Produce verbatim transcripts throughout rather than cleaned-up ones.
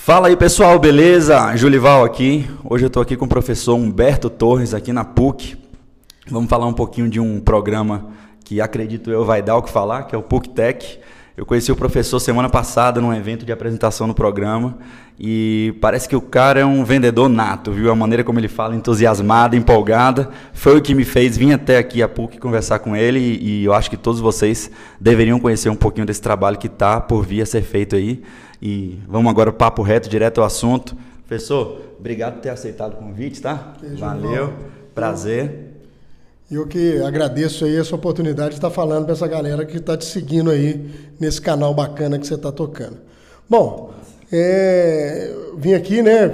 Fala aí pessoal, beleza? Julival aqui. Hoje eu estou aqui com o professor Humberto Torres aqui na P U C. Vamos falar um pouquinho de um programa que acredito eu vai dar o que falar, que é o P U C Tech. Eu conheci o professor semana passada num evento de apresentação no programa e parece que o cara é um vendedor nato, viu? A maneira como ele fala, entusiasmada, empolgada, foi o que me fez vir até aqui a P U C conversar com ele e, e eu acho que todos vocês deveriam conhecer um pouquinho desse trabalho que está por vir a ser feito aí. E vamos agora papo reto, direto ao assunto. Professor, obrigado por ter aceitado o convite, tá? Que Valeu, bom. Prazer. Eu que agradeço aí essa oportunidade de estar falando para essa galera que está te seguindo aí nesse canal bacana que você está tocando. Bom, é, vim aqui, né,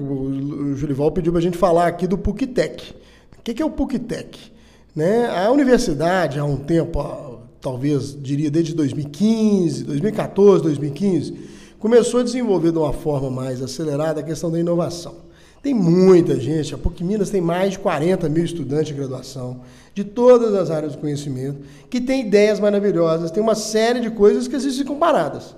o Julival pediu para a gente falar aqui do P U C Tech. O que é o P U C Tech? Né? A universidade, há um tempo, talvez diria desde dois mil e quinze, dois mil e quatorze, dois mil e quinze, começou a desenvolver de uma forma mais acelerada a questão da inovação. Tem muita gente, a P U C Minas tem mais de quarenta mil estudantes de graduação, de todas as áreas do conhecimento, que tem ideias maravilhosas, tem uma série de coisas que existem comparadas.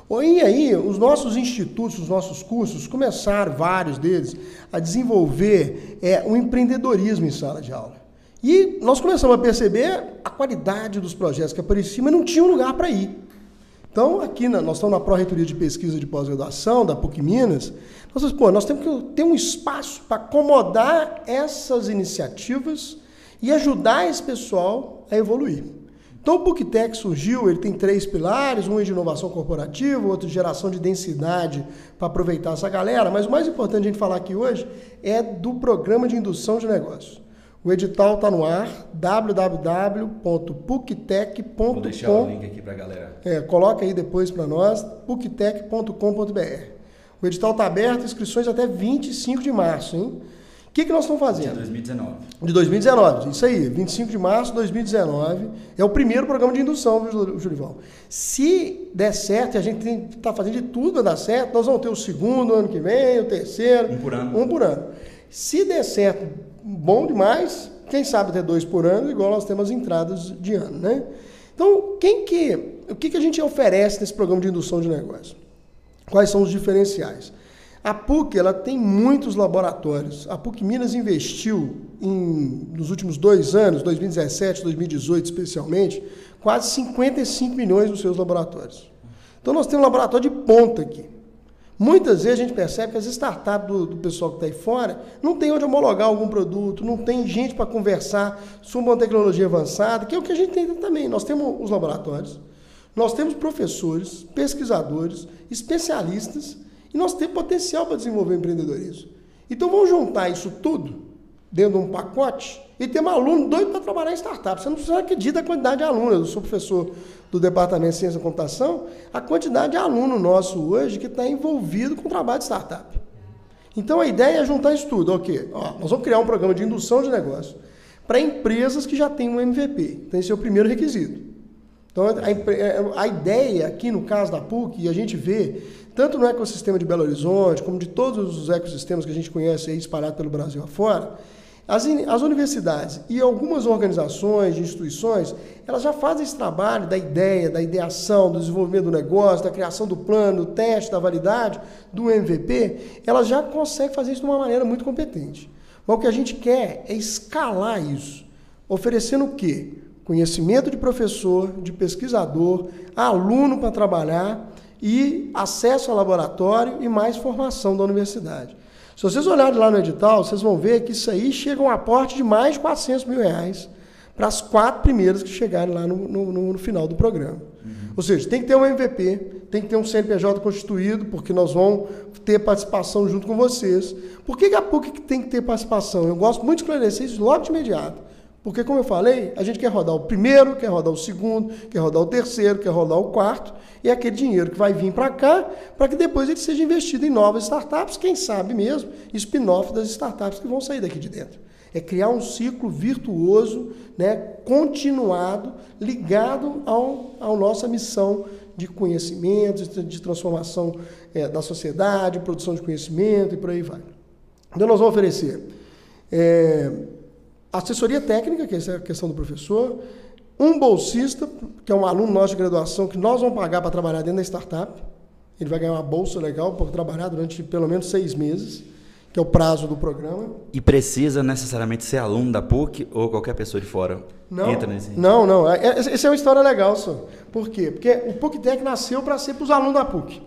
E aí, os nossos institutos, os nossos cursos, começaram, vários deles, a desenvolver é, um empreendedorismo em sala de aula. E nós começamos a perceber a qualidade dos projetos que apareciam, mas não tinha um lugar para ir. Então, aqui na, nós estamos na Pró-Reitoria de Pesquisa de Pós-Graduação da P U C Minas. Nós, pô, nós temos que ter um espaço para acomodar essas iniciativas e ajudar esse pessoal a evoluir. Então, o P U C Tech surgiu, ele tem três pilares, um é de inovação corporativa, outro de geração de densidade para aproveitar essa galera, mas o mais importante a gente falar aqui hoje é do programa de indução de negócios. O edital está no ar, w w w ponto p u c tech ponto com. Vou deixar o link aqui para a galera. É, coloca aí depois para nós, p u c tech ponto com ponto b r. O edital está aberto, inscrições até vinte e cinco de março, hein? O que, que nós estamos fazendo? De dois mil e dezenove. De dois mil e dezenove, isso aí, vinte e cinco de março de dois mil e dezenove. É o primeiro programa de indução, viu, Julival? Se der certo, e a gente está fazendo de tudo para dar certo, nós vamos ter o segundo ano que vem, o terceiro. Um por ano. Um por ano. Se der certo, bom demais, quem sabe até dois por ano, igual nós temos as entradas de ano, né? Então, quem que, o que, que a gente oferece nesse programa de indução de negócio? Quais são os diferenciais? A P U C ela tem muitos laboratórios. A P U C Minas investiu, em, nos últimos dois anos, dois mil e dezessete, dois mil e dezoito especialmente, quase cinquenta e cinco milhões nos seus laboratórios. Então, nós temos um laboratório de ponta aqui. Muitas vezes a gente percebe que as startups do, do pessoal que está aí fora não tem onde homologar algum produto, não tem gente para conversar sobre uma tecnologia avançada, que é o que a gente tem também. Nós temos os laboratórios, nós temos professores, pesquisadores, especialistas, e nós temos potencial para desenvolver empreendedorismo. Então vamos juntar isso tudo dentro de um pacote e ter um aluno doido para trabalhar em startup. Você não precisa acreditar a quantidade de alunos. Eu sou professor do Departamento de Ciência da Computação, a quantidade de aluno nosso hoje que está envolvido com o trabalho de startup. Então a ideia é juntar isso tudo. Ok, ó, nós vamos criar um programa de indução de negócio para empresas que já têm um M V P. Então esse é o primeiro requisito. Então a, a ideia aqui no caso da P U C, e a gente vê, tanto no ecossistema de Belo Horizonte, como de todos os ecossistemas que a gente conhece aí espalhados pelo Brasil afora, As, as universidades e algumas organizações, instituições, elas já fazem esse trabalho da ideia, da ideação, do desenvolvimento do negócio, da criação do plano, do teste, da validade, do M V P, elas já conseguem fazer isso de uma maneira muito competente. Mas o que a gente quer é escalar isso, oferecendo o quê? Conhecimento de professor, de pesquisador, aluno para trabalhar e acesso ao laboratório e mais formação da universidade. Se vocês olharem lá no edital, vocês vão ver que isso aí chega a um aporte de mais de quatrocentos mil reais para as quatro primeiras que chegarem lá no, no, no final do programa. Uhum. Ou seja, tem que ter um M V P, tem que ter um C N P J constituído, porque nós vamos ter participação junto com vocês. Por que a P U C tem que ter participação? Eu gosto muito de esclarecer isso logo de imediato. Porque, como eu falei, a gente quer rodar o primeiro, quer rodar o segundo, quer rodar o terceiro, quer rodar o quarto, e é aquele dinheiro que vai vir para cá, para que depois ele seja investido em novas startups, quem sabe mesmo, spin-off das startups que vão sair daqui de dentro. É criar um ciclo virtuoso, né, continuado, ligado ao, à nossa missão de conhecimento, de transformação é, da sociedade, produção de conhecimento e por aí vai. Então, nós vamos oferecer é, assessoria técnica, que essa é a questão do professor, um bolsista, que é um aluno nosso de graduação, que nós vamos pagar para trabalhar dentro da startup. ele vai ganhar uma bolsa legal para trabalhar durante pelo menos seis meses, que é o prazo do programa. E precisa necessariamente ser aluno da P U C ou qualquer pessoa de fora não, entra nesse? Não, não. Essa é uma história legal, senhor. Por quê? Porque o PUCTEC nasceu para ser para os alunos da P U C.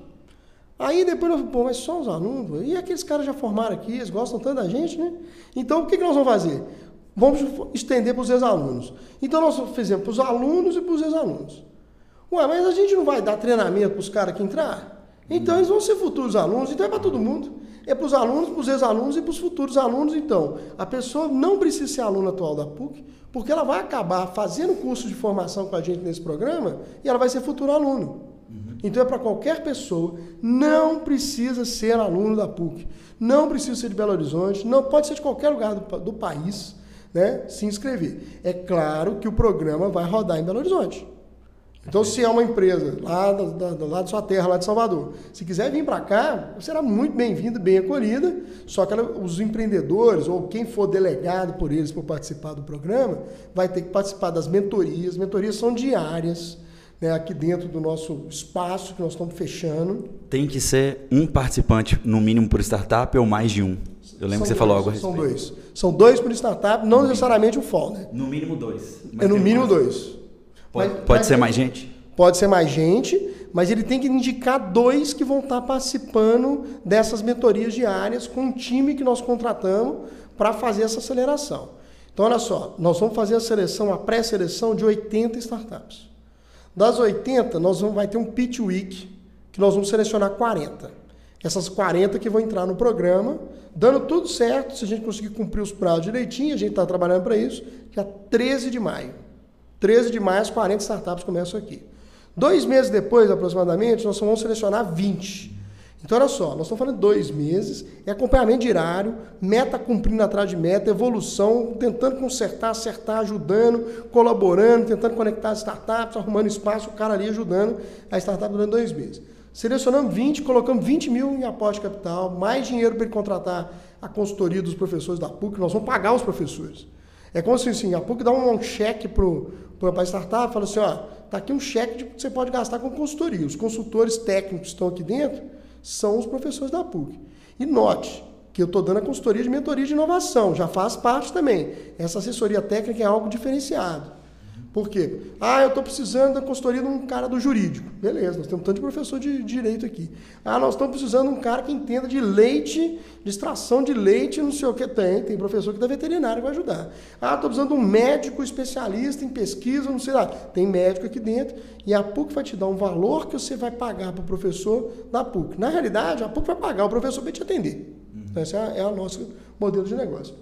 Aí depois eu falei, pô, mas só os alunos? E aqueles caras já formaram aqui, eles gostam tanto da gente, né? Então, o que, que nós vamos fazer? Vamos estender para os ex-alunos. Então, nós fizemos para os alunos e para os ex-alunos. Ué, mas a gente não vai dar treinamento para os caras que entrar? Então, eles vão ser futuros alunos, então é para todo mundo. É para os alunos, para os ex-alunos e para os futuros alunos. Então, a pessoa não precisa ser aluna atual da P U C, porque ela vai acabar fazendo curso de formação com a gente nesse programa e ela vai ser futuro aluno. Uhum. Então, é para qualquer pessoa, não precisa ser aluno da P U C, não precisa ser de Belo Horizonte, não pode ser de qualquer lugar do, do país, né, se inscrever. É claro que o programa vai rodar em Belo Horizonte. Então, se é uma empresa lá da, da, lá da sua terra, lá de Salvador, se quiser vir para cá, será muito bem-vinda, bem acolhida, só que ela, os empreendedores ou quem for delegado por eles para participar do programa, vai ter que participar das mentorias. Mentorias são diárias, né, aqui dentro do nosso espaço que nós estamos fechando. Tem que ser um participante, no mínimo, por startup ou mais de um? Eu lembro são que você dois, falou algo a respeito. São dois. São dois por startup, não necessariamente um folder. No mínimo dois. É no mínimo mais. dois. Pode, mas, pode mas ser mais gente? Pode ser mais gente, mas ele tem que indicar dois que vão estar participando dessas mentorias diárias com um time que nós contratamos para fazer essa aceleração. Então, olha só, nós vamos fazer a seleção, a pré-seleção de oitenta startups. Das oitenta, nós vamos vai ter um Pitch Week, que nós vamos selecionar quarenta. Essas quarenta que vão entrar no programa, dando tudo certo, se a gente conseguir cumprir os prazos direitinho, a gente está trabalhando para isso, dia treze de maio. treze de maio, as quarenta startups começam aqui. Dois meses depois, aproximadamente, nós vamos selecionar vinte. Então, olha só, nós estamos falando de dois meses, é acompanhamento diário, meta cumprindo atrás de meta, evolução, tentando consertar, acertar, ajudando, colaborando, tentando conectar as startups, arrumando espaço, o cara ali ajudando a startup durante dois meses. Selecionamos vinte, colocamos vinte mil em aporte de capital, mais dinheiro para ele contratar a consultoria dos professores da P U C, nós vamos pagar os professores. É como se assim, a P U C dá um, um cheque para a startup e fala assim, ó, tá aqui um cheque de, que você pode gastar com consultoria. Os consultores técnicos que estão aqui dentro são os professores da P U C. E note que eu estou dando a consultoria de mentoria de inovação, já faz parte também. Essa assessoria técnica é algo diferenciado. Por quê? Ah, eu estou precisando da consultoria de um cara do jurídico. Beleza, nós temos tanto de professor de direito aqui. Ah, nós estamos precisando de um cara que entenda de leite, de extração de leite, não sei o que tem. Tem professor que da veterinária que vai ajudar. Ah, estou precisando de um médico especialista em pesquisa, não sei lá. Tem médico aqui dentro e a P U C vai te dar um valor que você vai pagar para o professor da P U C. Na realidade, a P U C vai pagar o professor para te atender. Uhum. Então, esse é, é o nosso modelo de negócio.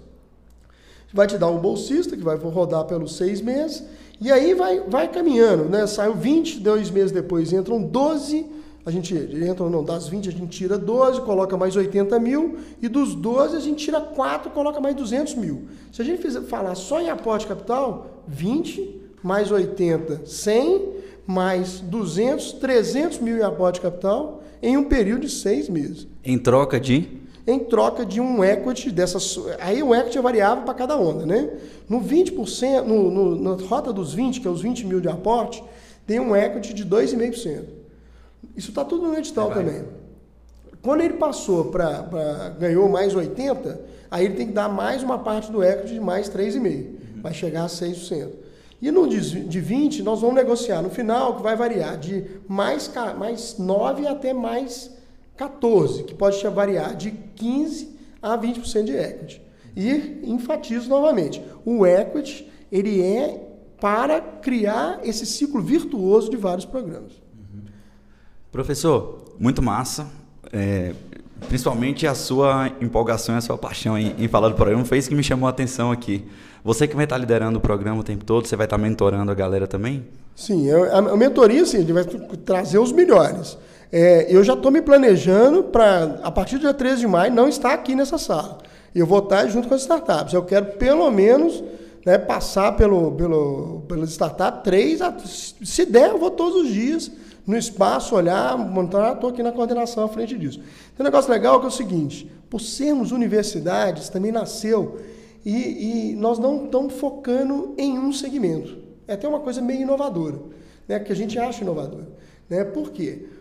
Vai te dar um bolsista que vai rodar pelos seis meses. E aí vai, vai caminhando, né? Saiu vinte, dois meses depois entram doze, a gente entra, não, das vinte a gente tira doze, coloca mais oitenta mil, e dos doze a gente tira quatro, coloca mais duzentos mil. Se a gente fizer, falar só em aporte de capital, vinte mais oitenta, cem, mais duzentos, trezentos mil em aporte de capital, em um período de seis meses. Em troca de? Em troca de um equity dessas. Aí o equity é variável para cada onda, né? No vinte por cento, no, no, na rota dos vinte, que é os vinte mil de aporte, tem um equity de dois vírgula cinco por cento. Isso está tudo no edital é também. Quando ele passou para. ganhou mais oitenta, aí ele tem que dar mais uma parte do equity de mais três vírgula cinco por cento. Uhum. Vai chegar a seis por cento. E no de vinte, nós vamos negociar no final, que vai variar de mais, mais nove até mais quatorze, que pode variar de quinze a vinte por cento de equity. E enfatizo novamente, o equity ele é para criar esse ciclo virtuoso de vários programas. Uhum. Professor, muito massa. É, principalmente a sua empolgação e a sua paixão em, em falar do programa foi isso que me chamou a atenção aqui. Você que vai estar liderando o programa o tempo todo, você vai estar mentorando a galera também? Sim, a, a mentoria sim, ele vai trazer os melhores. É, eu já estou me planejando para, a partir do dia treze de maio, não estar aqui nessa sala. Eu vou estar junto com as startups. Eu quero, pelo menos, né, passar pelo, pelo, pelas startups três, se der, eu vou todos os dias no espaço, olhar, montar, estou aqui na coordenação à frente disso. Tem um negócio legal que é o seguinte, por sermos universidades, também nasceu, e, e nós não estamos focando em um segmento. É até uma coisa meio inovadora, né, que a gente acha inovadora. Né? Por quê?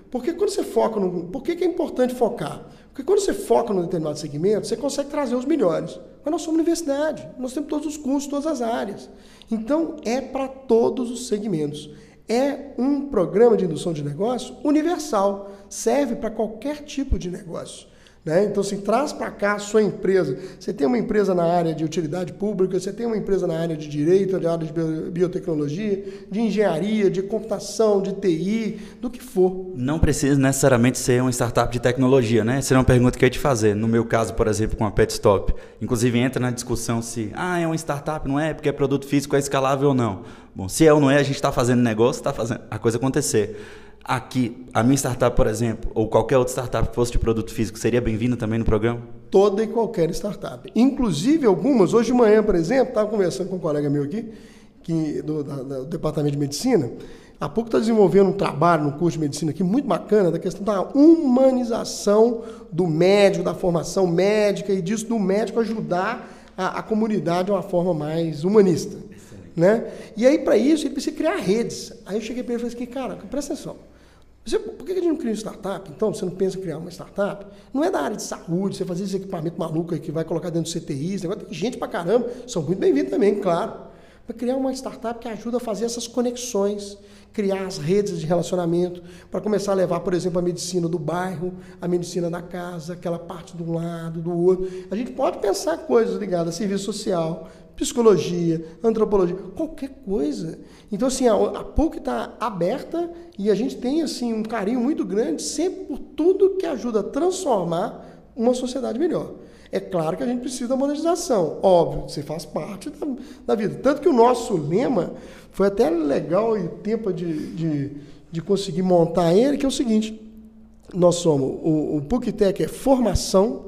Porque quando você foca no... Por que, que é importante focar? Porque quando você foca num determinado segmento, você consegue trazer os melhores. Mas nós somos universidade, nós temos todos os cursos, todas as áreas. Então, é para todos os segmentos. É um programa de indução de negócio universal, serve para qualquer tipo de negócio. Né? Então, assim, traz para cá a sua empresa. Você tem uma empresa na área de utilidade pública, você tem uma empresa na área de direito, na área de biotecnologia, de engenharia, de computação, de T I, do que for. Não precisa necessariamente ser uma startup de tecnologia, né? Essa é uma pergunta que eu ia te fazer. No meu caso, por exemplo, com a PetStop. Inclusive, entra na discussão se ah, é uma startup, não é? Porque é produto físico, é escalável ou não. Bom, se é ou não é, a gente está fazendo negócio, está fazendo a coisa acontecer. Aqui, a minha startup, por exemplo, ou qualquer outra startup que fosse de produto físico, seria bem-vinda também no programa? Toda e qualquer startup. Inclusive algumas, hoje de manhã, por exemplo, estava conversando com um colega meu aqui, que, do, da, do Departamento de Medicina, há pouco está desenvolvendo um trabalho no curso de medicina aqui muito bacana, da questão da humanização do médico, da formação médica e disso do médico ajudar a, a comunidade de uma forma mais humanista. Né? E aí, para isso, ele precisa criar redes. Aí eu cheguei para ele e falei assim, cara, presta atenção. Você, por que a gente não cria uma startup? Então, você não pensa em criar uma startup? Não é da área de saúde, você fazer esse equipamento maluco aí que vai colocar dentro do C T I, esse negócio, tem gente pra caramba, são muito bem-vindos também, claro. Para criar uma startup que ajuda a fazer essas conexões, criar as redes de relacionamento, para começar a levar, por exemplo, a medicina do bairro, a medicina da casa, aquela parte de um lado, do outro. A gente pode pensar coisas ligadas a serviço social, psicologia, antropologia, qualquer coisa. Então, assim, a, a PUC está aberta e a gente tem, assim, um carinho muito grande sempre por tudo que ajuda a transformar uma sociedade melhor. É claro que a gente precisa da monetização, óbvio, você faz parte da, da vida. Tanto que o nosso lema foi até legal e tempo de, de, de conseguir montar ele, que é o seguinte, nós somos, o, o PUC-Tech é formação,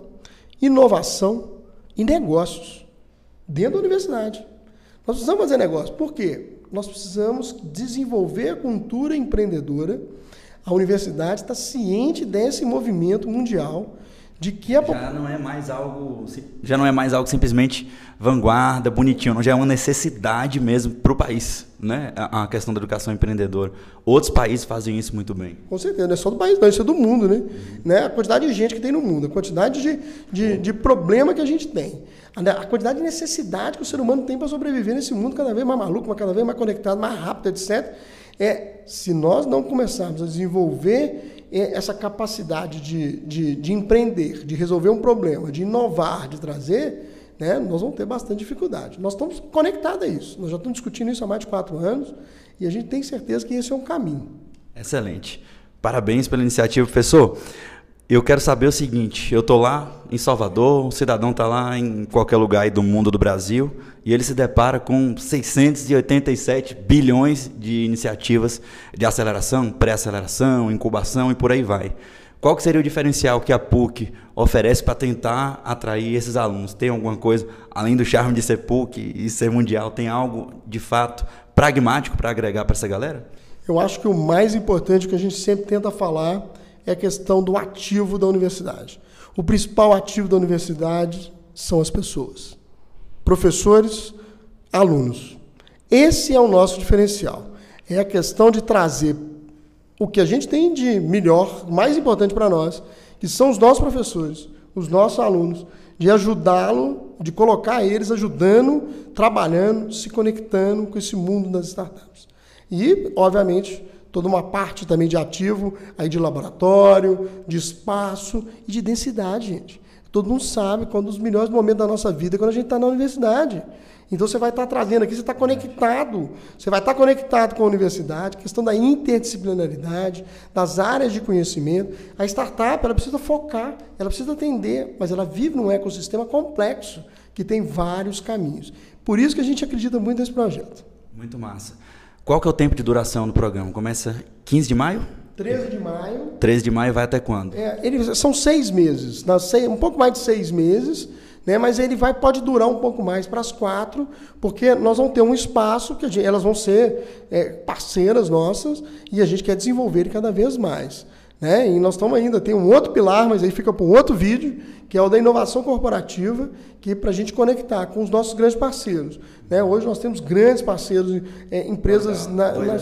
inovação e negócios. Dentro da universidade. Nós precisamos fazer negócio. Por quê? Nós precisamos desenvolver a cultura empreendedora. A universidade está ciente desse movimento mundial de que a já não é mais algo já não é mais algo simplesmente vanguarda, bonitinho, não, já é uma necessidade mesmo para o país, né? A, a questão da educação empreendedora. Outros países fazem isso muito bem. Com certeza, não é só do país, não, isso é do mundo, né? Uhum. né? A quantidade de gente que tem no mundo, a quantidade de, de, de problema que a gente tem, a quantidade de necessidade que o ser humano tem para sobreviver nesse mundo cada vez mais maluco, cada vez mais conectado, mais rápido, etcétera. É, se nós não começarmos a desenvolver essa capacidade de, de, de empreender, de resolver um problema, de inovar, de trazer, né, nós vamos ter bastante dificuldade. Nós estamos conectados a isso. Nós já estamos discutindo isso há mais de quatro anos e a gente tem certeza que esse é um caminho. Excelente. Parabéns pela iniciativa, professor. Eu quero saber o seguinte, eu estou lá em Salvador, o cidadão está lá em qualquer lugar aí do mundo, do Brasil, e ele se depara com seiscentos e oitenta e sete bilhões de iniciativas de aceleração, pré-aceleração, incubação e por aí vai. Qual que seria o diferencial que a PUC oferece para tentar atrair esses alunos? Tem alguma coisa, além do charme de ser PUC e ser mundial, tem algo de fato pragmático para agregar para essa galera? Eu acho que o mais importante que a gente sempre tenta falar é a questão do ativo da universidade. O principal ativo da universidade são as pessoas. Professores, alunos. Esse é o nosso diferencial. É a questão de trazer o que a gente tem de melhor, mais importante para nós, que são os nossos professores, os nossos alunos, de ajudá-lo, de colocar eles ajudando, trabalhando, se conectando com esse mundo das startups. E, obviamente, toda uma parte também de ativo, aí de laboratório, de espaço e de densidade, gente. Todo mundo sabe quando os melhores momentos da nossa vida é quando a gente está na universidade. Então você vai estar trazendo aqui, você está conectado. Você vai estar conectado com a universidade, questão da interdisciplinaridade, das áreas de conhecimento. A startup, ela precisa focar, ela precisa atender, mas ela vive num ecossistema complexo, que tem vários caminhos. Por isso que a gente acredita muito nesse projeto. Muito massa. Qual que é o tempo de duração do programa? Começa quinze de maio? treze de maio. treze de maio vai até quando? É, ele, são seis meses, um pouco mais de seis meses, né, mas ele vai, pode durar um pouco mais para as quatro, porque nós vamos ter um espaço que a gente, elas vão ser é, parceiras nossas e a gente quer desenvolver cada vez mais. Né? E nós estamos ainda, tem um outro pilar, mas aí fica para um outro vídeo, que é o da inovação corporativa, que é para a gente conectar com os nossos grandes parceiros. Né? Hoje nós temos grandes parceiros, é, empresas... Na, na, exemplos.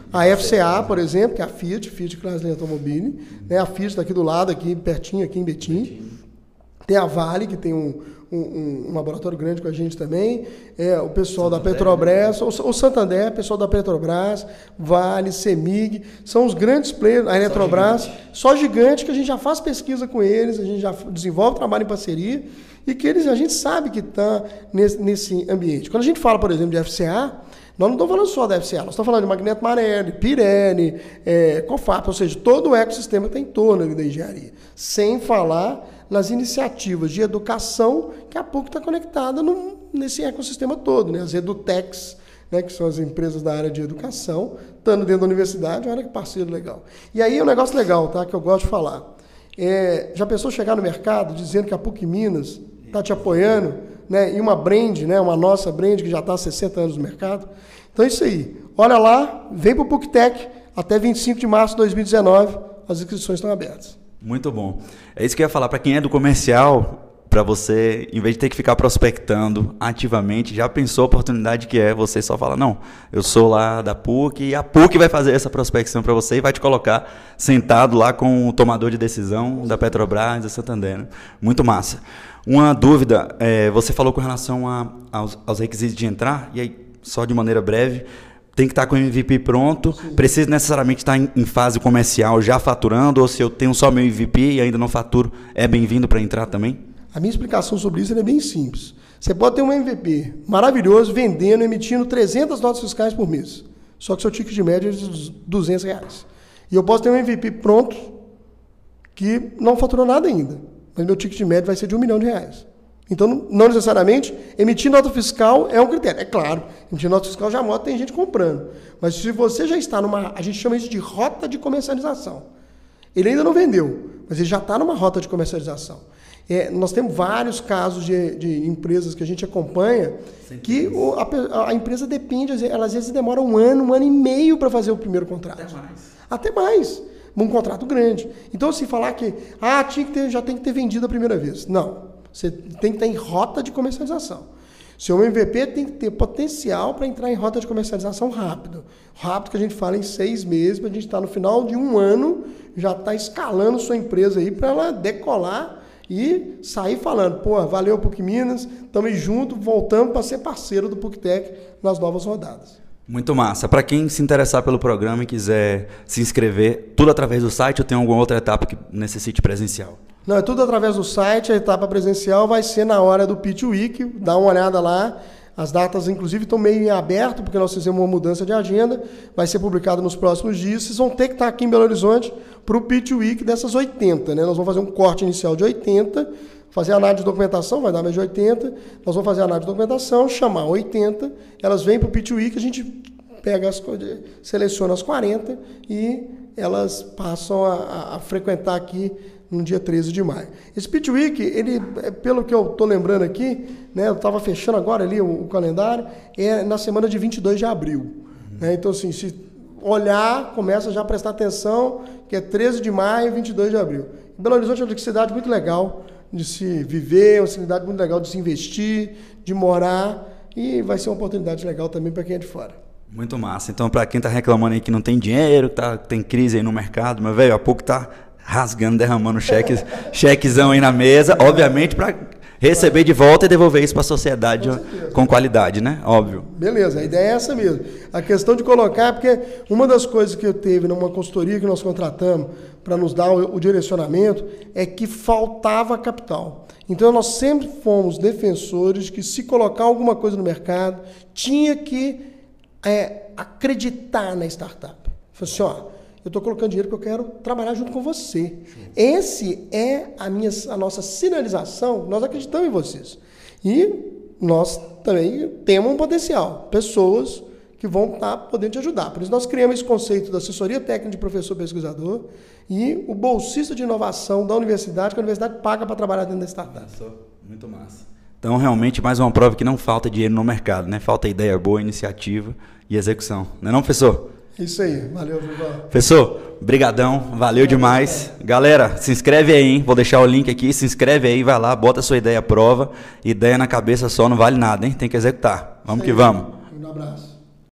A F C A, por exemplo, que é a Fiat, Fiat Chrysler Automobile, né? A Fiat está aqui do lado, aqui pertinho, aqui em Betim. Tem a Vale, que tem um, um, um laboratório grande com a gente também. É, o pessoal Santander, da Petrobras, né? o, o Santander, pessoal da Petrobras, Vale, Semig, são os grandes players, a Eletrobras, só gigante. só gigante que a gente já faz pesquisa com eles, a gente já desenvolve trabalho em parceria e que eles, a gente sabe que está nesse, nesse ambiente. Quando a gente fala, por exemplo, de F C A, nós não estamos falando só da F C A, nós estamos falando de Magneto Marelli, Pirelli, é, Cofap, ou seja, todo o ecossistema que está em torno da engenharia. Sem falar nas iniciativas de educação que a PUC está conectada no, nesse ecossistema todo, né? As edutechs, né, que são as empresas da área de educação, estando dentro da universidade, olha que parceiro legal. E aí é um negócio legal, tá, que eu gosto de falar. É, já pensou chegar no mercado dizendo que a PUC Minas está te apoiando, né, e uma brand, né, uma nossa brand que já está há sessenta anos no mercado? Então é isso aí. Olha lá, vem para o PUCTEC, até vinte e cinco de março de dois mil e dezenove, as inscrições estão abertas. Muito bom. É isso que eu ia falar. Para quem é do comercial, para você, em vez de ter que ficar prospectando ativamente, já pensou a oportunidade que é você só falar, não, eu sou lá da PUC e a PUC vai fazer essa prospecção para você e vai te colocar sentado lá com o tomador de decisão da Petrobras, da Santander. Né? Muito massa. Uma dúvida, é, você falou com relação a, aos, aos requisitos de entrar, e aí, só de maneira breve, tem que estar com o M V P pronto, Sim. precisa necessariamente estar em, em fase comercial já faturando, ou se eu tenho só meu M V P e ainda não faturo, é bem-vindo para entrar também? A minha explicação sobre isso é bem simples. Você pode ter um M V P maravilhoso, vendendo, emitindo trezentas notas fiscais por mês, só que seu ticket de média é de duzentos reais. E eu posso ter um M V P pronto, que não faturou nada ainda, mas meu ticket de média vai ser de um milhão de reais. Então, não necessariamente, emitir nota fiscal é um critério. É claro, emitir nota fiscal já mostra que tem gente comprando. Mas se você já está numa, a gente chama isso de rota de comercialização. Ele ainda não vendeu, mas ele já está numa rota de comercialização. É, nós temos vários casos de, de empresas que a gente acompanha que o, a, a empresa depende, ela às vezes demora um ano, um ano e meio para fazer o primeiro contrato. Até mais. Até mais. Um contrato grande. Então, se falar que ah, tinha que ter, já tem que ter vendido a primeira vez. Não. Você tem que estar em rota de comercialização. Seu M V P tem que ter potencial para entrar em rota de comercialização rápido. Rápido que a gente fala em seis meses, para a gente estar no final de um ano, já está escalando sua empresa aí para ela decolar e sair falando, pô, valeu PUC Minas, estamos juntos, voltamos para ser parceiro do PUCTEC nas novas rodadas. Muito massa. Para quem se interessar pelo programa e quiser se inscrever, tudo através do site ou tem alguma outra etapa que necessite presencial? Não, é tudo através do site, a etapa presencial vai ser na hora do Pitch Week, dá uma olhada lá, as datas inclusive estão meio em aberto, porque nós fizemos uma mudança de agenda, vai ser publicado nos próximos dias, vocês vão ter que estar aqui em Belo Horizonte para o Pitch Week dessas oitenta, né? Nós vamos fazer um corte inicial de oitenta, fazer a análise de documentação, vai dar mais de oitenta, nós vamos fazer a análise de documentação, chamar oitenta, elas vêm para o Pitch Week, a gente pega as, seleciona as quarenta e elas passam a, a frequentar aqui no dia treze de maio. Esse Pitch Week, ele, pelo que eu estou lembrando aqui, né, eu estava fechando agora ali o, o calendário, é na semana de vinte e dois de abril. Uhum. Né, então, assim, se olhar, começa já a prestar atenção, que é treze de maio e vinte e dois de abril. Belo Horizonte é uma cidade muito legal de se viver, uma cidade muito legal de se investir, de morar, e vai ser uma oportunidade legal também para quem é de fora. Muito massa. Então, para quem está reclamando aí que não tem dinheiro, que tá, tem crise aí no mercado, mas, velho, há pouco tá rasgando, derramando cheques, chequezão aí na mesa, obviamente para receber de volta e devolver isso para a sociedade com, com qualidade, né? Óbvio. Beleza, a ideia é essa mesmo. A questão de colocar, porque uma das coisas que eu teve numa consultoria que nós contratamos para nos dar o, o direcionamento é que faltava capital. Então nós sempre fomos defensores de que se colocar alguma coisa no mercado, tinha que é, acreditar na startup. Falei assim, ó, eu estou colocando dinheiro porque eu quero trabalhar junto com você. Esse é a, minha, a nossa sinalização, nós acreditamos em vocês. E nós também temos um potencial, pessoas que vão estar podendo te ajudar. Por isso nós criamos esse conceito da assessoria técnica de professor pesquisador e o bolsista de inovação da universidade, que a universidade paga para trabalhar dentro da startup. Muito massa. Então, realmente, mais uma prova que não falta dinheiro no mercado, né? Falta ideia boa, iniciativa e execução. Não é não, professor? Isso aí, valeu, Vitor. Professor, brigadão, valeu demais. Galera, se inscreve aí, hein? Vou deixar o link aqui, se inscreve aí, vai lá, bota a sua ideia à prova. Ideia na cabeça só não vale nada, hein? Tem que executar. Vamos que vamos. Um abraço.